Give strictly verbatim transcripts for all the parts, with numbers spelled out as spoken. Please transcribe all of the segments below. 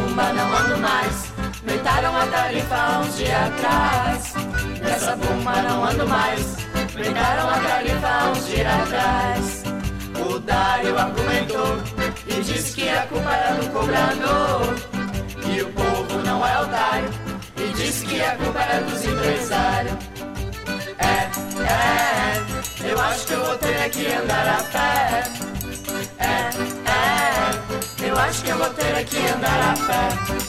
bomba não ando mais. Aumentaram a tarifa há uns dias atrás. Nessa bomba não ando mais. Aumentaram a tarifa há uns dias atrás. O Dário argumentou e disse que a culpa era do cobrador. E o povo não é otário. E disse que a culpa era dos empresários. É, é, eu acho que eu vou ter que andar a pé. É, é, eu acho que eu vou ter que andar a pé.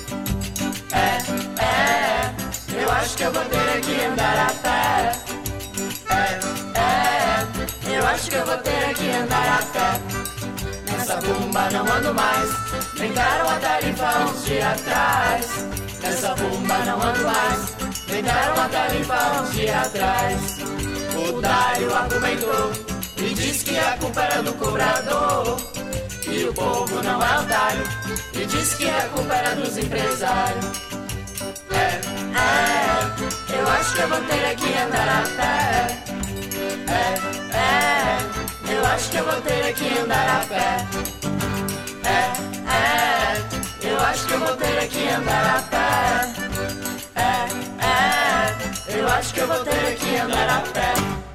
É, é, eu acho que eu vou ter que andar a pé. É, é, eu acho que eu vou ter que andar a pé. Nessa bomba não ando mais. Aumentaram a tarifa há uns dias atrás. Nessa bomba não ando mais. Aumentaram a tarifa há uns dias atrás. O Dário argumentou e disse que a culpa era do cobrador. E o povo não é otário. E disse que a culpa era dos empresários. É, é, eu acho que eu vou ter que andar a pé. É, é, eu acho que eu vou ter que andar a pé. É, é, eu acho que eu vou ter que andar a pé. É, é, eu acho que eu vou ter que andar a pé.